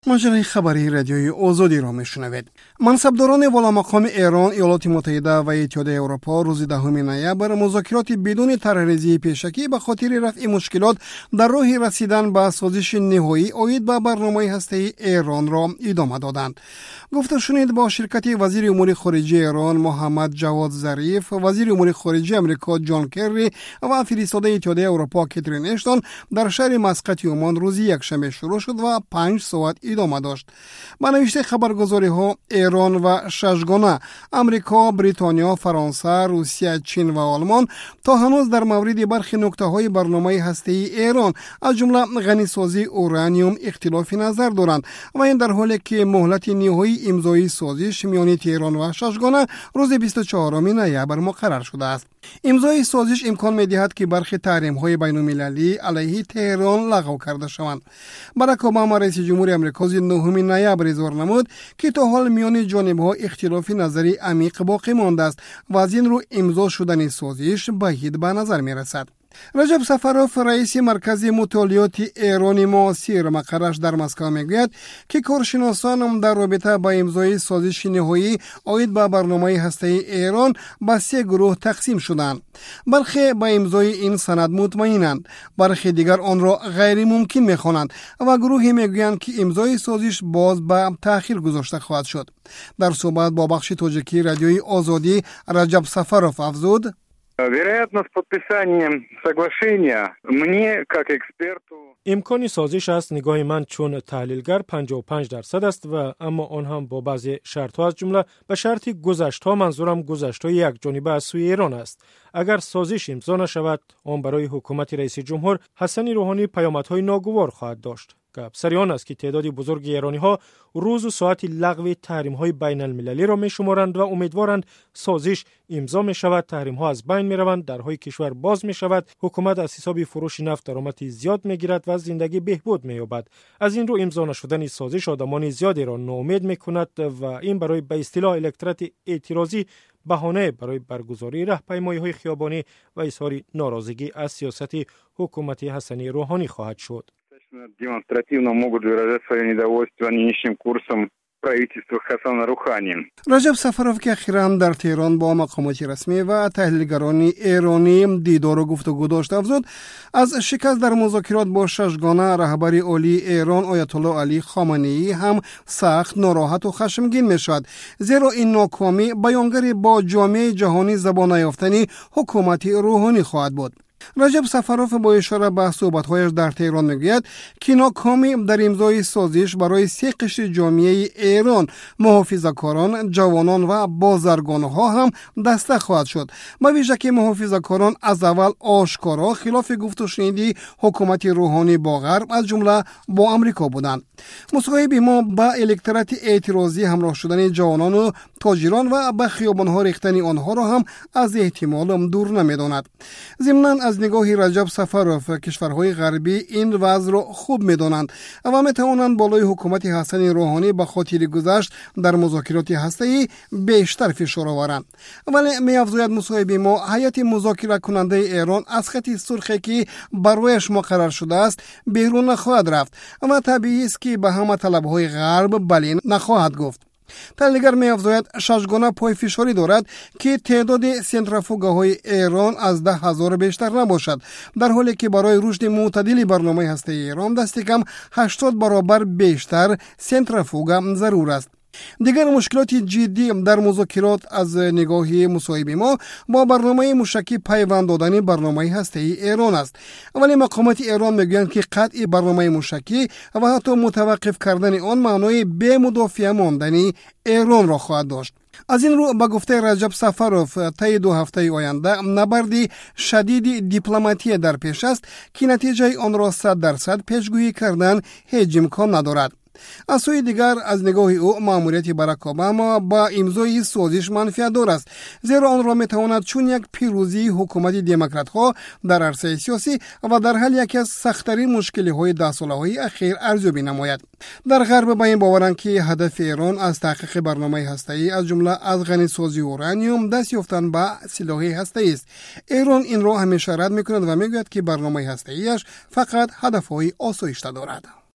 مجله خبری رادیوی آزادی را میشنوید. منصبداران والامقام ایران، ایالات متحده و اتحادیه اروپا روز 10 نوامبر مذاکرات بدون طرح‌ریزی پیشکی به خاطر رفع مشکلات در راه رسیدن به سازش نهایی عاید به برنامه هسته‌ای ایران را ادامه دادند. گفته شنید با شرکت وزیر امور خارجه ایران محمد جواد ظریف، وزیر امور خارجه امریکا جان کری و فرستاده اتحادیه اروپا کاترین اشتون در شهر مسقط عمان روز یکشنبه شروع شد و 5 ساعت ادامه داشت. با نوشته خبرگزاری ها، ایران و ششگانه امریکا، بریتانیا، فرانسه، روسیه، چین و آلمان تا هنوز در مورد برخی نکته های برنامه هسته‌ای ایران از جمله غنیسازی اورانیوم اختلاف نظر دارند و این در حالی که مهلت نهایی امضای سازش میان تهران و ششگانه روز 24 نوامبر مقرر شده است. امضای سازش امکان می‌دهد که برخی تحریم‌های بین‌المللی علیه تهران لغو کرده شوند. باراک اوباما رئیس جمهور آمریکا 9 نوامبر اظهار نمود که تا حال میان جانب‌ها اختلاف نظری عمیق باقی مانده است و از این رو امضا شدن سازش بعید به نظر می‌رسد. رجب سفروف رئیس مرکز مطالعات ایران معاصر مقرش در مسکو میگوید که کارشناسان در رابطه با امضای سازش نهایی عاید به برنامه هسته‌ای ایران به 3 گروه تقسیم شدند. برخی با امضای این سند مطمئنند، برخی دیگر آن را غیر ممکن می‌خوانند و گروهی میگویند که امضای سازش باز به تأخیر گذاشته خواهد شد. در صحبت با بخش تاجیکی رادیوی آزادی رجب سفروف افزود: Вероятно, с подписанием соглашения мне, как эксперту, امکانی سازش است نگاه من چون تحلیلگر 55% است و اما آن هم با بعضی شرط‌ها از جمله به شرط گذشت‌ها، منظورم گذشت‌های یک جانبه از سوی ایران است. اگر سازش امضا نشود، آن برای حکومت رئیس جمهور حسن روحانی پیامدهای ناگوار خواهد داشت. گپ سر آن است که تعداد بزرگ ایرانی‌ها روز و ساعت لغو تحریم‌های بین‌المللی را می‌شمارند و امیدوارند سازش امضا می‌شود، تحریم‌ها از بین می‌روند، درهای کشور باز می‌شود، حکومت از حساب فروش نفت درآمد زیاد می‌گیرد و زندگی بهبود می‌یابد. از این رو امضا نشدن سازش آدمان زیادی را ناامید می‌کند و این برای به اصطلاح الکترات اعتراضی بهانه برای برگزاری راهپیمایی‌های خیابانی و اظهار ناراضگی از سیاست حکومت حسن روحانی خواهد شد. демонстративно могут выражать свое недовольство нынешним курсом правительства Хасана Рухани. رجب سفروف که اخیراً در تهران با مقامات رسمی و تحلیلگران ایرانی دیدار و گفتگو داشت افزود از شکست در مذاکرات با ششگانه رهبر عالی ایران آیت الله علی خامنه‌ای هم سخت ناراحت و خشمگین میشد، زیرا این ناکامی بیانگر با جامعه جهانی زبان نیافتنی حکومت روحانی خواهد بود. رجب سفروف با اشاره به صحبت‌هایش در تهران میگوید که ناکامی در امضای سازش برای 3 قشر جامعه ایران، محافظه‌کاران، جوانان و بازرگان‌ها هم دسته خواهد شد. با ویژه که محافظه‌کاران از اول آشکارا خلاف گفت و شنیدی حکومت روحانی با غرب از جمله با آمریکا بودند. مصاحبه ما با الکترات اعتراضی همراه شدن جوانان و تاجران و به خیابان‌ها ریختن آنها را هم از احتمال دور نمی‌داند. ضمناً از نگاه رجب سفروف کشورهای غربی این وضع را خوب می‌دانند و می‌توانند بالای حکومت حسن روحانی به خاطر گذشت در مذاکرات هسته‌ای بیشتر فشار آورند. ولی می‌افزاید مصاحبه ما هیئت مذاکره کننده ایران از خط سرخی که برایش مقرر شده است بیرون نخواهد رفت و طبیعی است که به همه طلب‌های غرب بله نخواهد گفت. تحلیلگر می‌افزاید ششگانه پای فشاری دارد که تعداد سنتریفوگاهای ایران از 10,000 بیشتر نباشد، در حالی که برای رشد معتدل برنامه هسته ایران دست کم 80 برابر بیشتر سنتریفوگا ضرور است. دیگر مشکلات جدی در مذاکرات از نگاه مصاحبه ما با برنامه موشکی پیوند دادن برنامه هسته‌ای ایران است. ولی مقامات ایران میگویند که قطع برنامه موشکی و حتی متوقف کردن آن معنای بی مدافع ماندن ایران را خواهد داشت. از این رو به گفته رجب سفروف طی 2 هفته آینده نبردی شدید دیپلماتی در پیش است که نتیجه آن را 100% پیشگویی کردن هیچ امکان ندارد. از سوی دیگر از نگاه او مأموریت باراک اوباما با امضای سازش منفعت دار است، زیرا آن را میتواند چون یک پیروزی حکومت دموکرات ها در عرصه سیاسی و در حل یکی از سخت‌ترین مشکل‌های 10 ساله‌های اخیر ارزیابی نماید. در غرب با این باورند که هدف ایران از تحقیق برنامه هسته‌ای از جمله از غنیسازی اورانیوم دست یافتن به سلاح هسته‌ای است. ایران این را همیشه رد می‌کند و میگوید که برنامه هسته‌ایش فقط هدف‌های آسایش‌تر دارد.